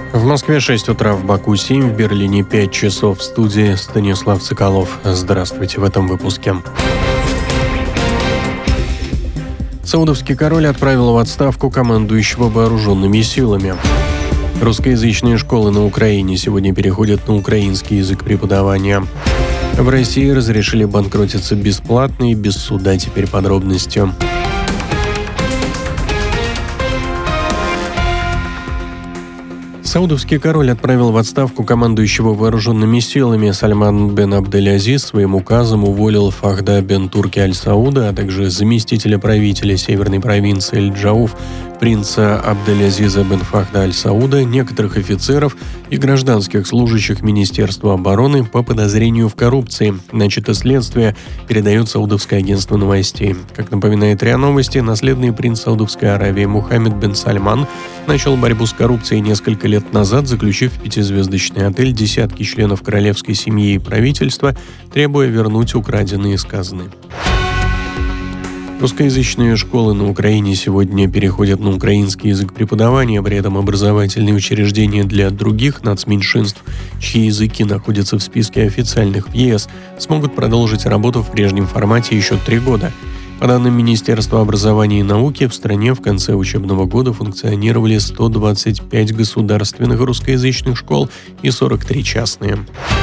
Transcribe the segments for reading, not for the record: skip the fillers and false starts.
В Москве 6 утра, в Баку 7, в Берлине 5 часов. В студии Станислав Цикалов. Здравствуйте в этом выпуске. Саудовский король отправил в отставку командующего вооруженными силами. Русскоязычные школы на Украине сегодня переходят на украинский язык преподавания. В России разрешили банкротиться бесплатно и без суда. Теперь подробности. Саудовский король отправил в отставку командующего вооруженными силами. Сальман бен Абдель-Азиз своим указом уволил Фахда бен Турки аль-Сауда, а также заместителя правителя северной провинции Эль-Джауф, принца Абдель-Азиза бен Фахда аль-Сауда, некоторых офицеров и гражданских служащих Министерства обороны по подозрению в коррупции. Начато следствие, передает Саудовское агентство новостей. Как напоминает РИА Новости, наследный принц Саудовской Аравии Мухаммед бен Сальман начал борьбу с коррупцией несколько лет назад, заключив в 5-звездочный отель десятки членов королевской семьи и правительства, требуя вернуть украденные из казны. Русскоязычные школы на Украине сегодня переходят на украинский язык преподавания, при этом образовательные учреждения для других нацменьшинств, чьи языки находятся в списке официальных в ЕС, смогут продолжить работу в прежнем формате еще 3 года. По данным Министерства образования и науки, в стране в конце учебного года функционировали 125 государственных русскоязычных школ и 43 частные.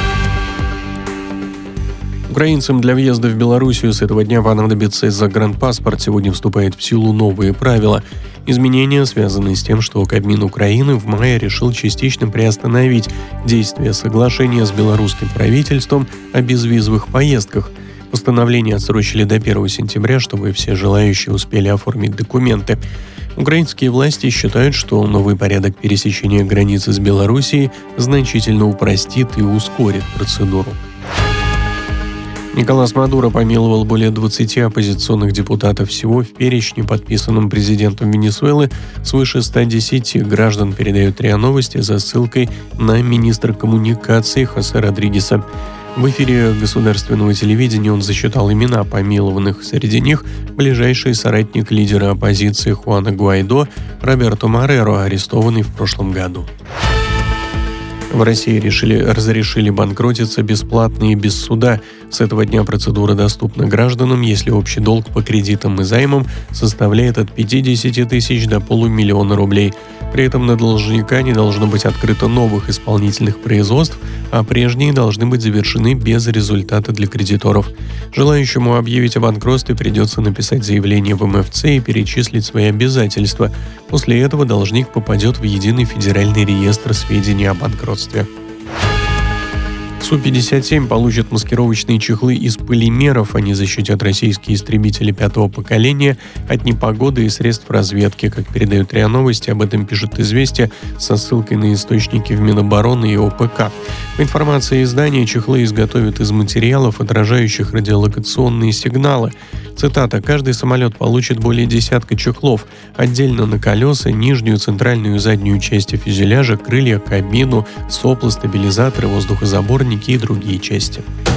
Украинцам для въезда в Белоруссию с этого дня понадобится загранпаспорт. Сегодня вступают в силу новые правила. Изменения связаны с тем, что Кабмин Украины в мае решил частично приостановить действие соглашения с белорусским правительством о безвизовых поездках. Постановление отсрочили до 1 сентября, чтобы все желающие успели оформить документы. Украинские власти считают, что новый порядок пересечения границы с Белоруссией значительно упростит и ускорит процедуру. Николас Мадуро помиловал более 20 оппозиционных депутатов. Всего в перечне, подписанном президентом Венесуэлы, свыше 110 граждан, передают РИА Новости за ссылкой на министра коммуникаций Хосе Родригеса. В эфире государственного телевидения он зачитал имена помилованных. Среди них ближайший соратник лидера оппозиции Хуана Гуайдо Роберто Мореро, арестованный в прошлом году. В России разрешили банкротиться бесплатно и без суда. С этого дня процедура доступна гражданам, если общий долг по кредитам и займам составляет от 50 тысяч до полумиллиона рублей. При этом на должника не должно быть открыто новых исполнительных производств, а прежние должны быть завершены без результата для кредиторов. Желающему объявить о банкротстве придется написать заявление в МФЦ и перечислить свои обязательства. После этого должник попадет в единый федеральный реестр сведений о банкротстве. Су-57 получат маскировочные чехлы из полимеров. Они защитят российские истребители 5-го поколения от непогоды и средств разведки. Как передают РИА Новости, об этом пишет «Известия» со ссылкой на источники в Минобороны и ОПК. По информации издания, чехлы изготовят из материалов, отражающих радиолокационные сигналы. Цитата: «Каждый самолет получит более десятка чехлов. Отдельно на колеса, нижнюю, центральную и заднюю части фюзеляжа, крылья, кабину, сопла, стабилизаторы, воздухозаборники и другие части».